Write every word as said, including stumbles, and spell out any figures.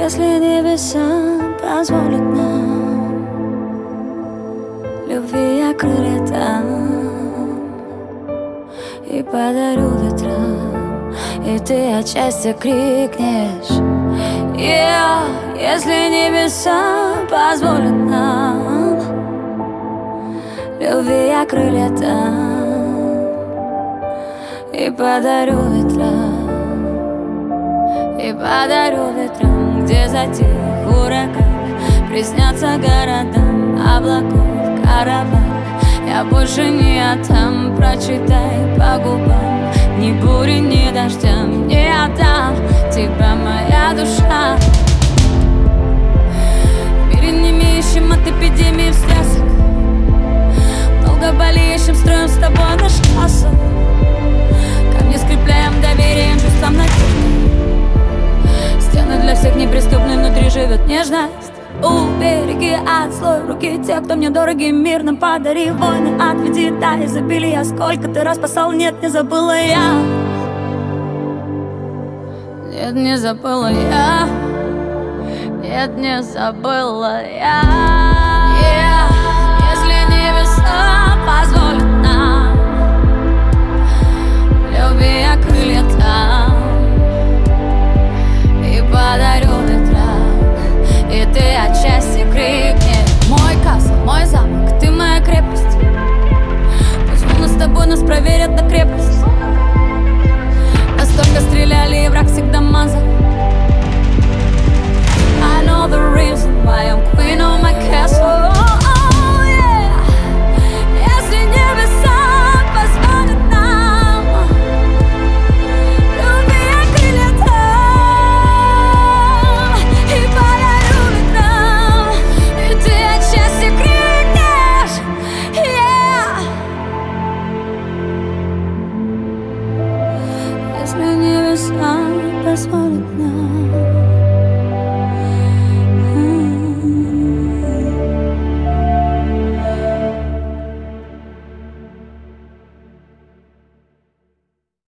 Если небеса позволят нам любви я крылья там и подарю ветрам, и ты отчасти крикнешь yeah, если небеса позволят нам любви я крылья там и подарю ветрам, и подарю ветрам, где затих ураган, приснятся городам облаков караван. Я больше не отдам, прочитай по губам, ни бури, ни дождям не отдам тебя, моя душа. В мире не имеющем от эпидемии встрясок, долго болеющим строим с тобой наш касл. Камни скрепляем доверием, чувством надежды. Стены для всех неприступны, внутри живет нежность. Убереги от злой руки тех, кто мне дороги, мирно подари войны, отведи до изобилия. Сколько ты раз спасал, нет, не забыла я. Нет, не забыла я. Нет, не забыла я. Yeah. Если небеса позволят нам любви я крылья там и подарю ветрам, и ты отчасти крикнешь мой касл, мой замок, ты моя крепость. Пусть волны с тобой нас проверят на крепость. Настолько стреляли, и враг всегда мазал. I know the reason why I'm queen of my castle. Oh, oh, yeah. Если небеса позволят нам любви я крылья там и подарю ветрам, и ты отчасти крикнешь yeah. Если небеса позволят нам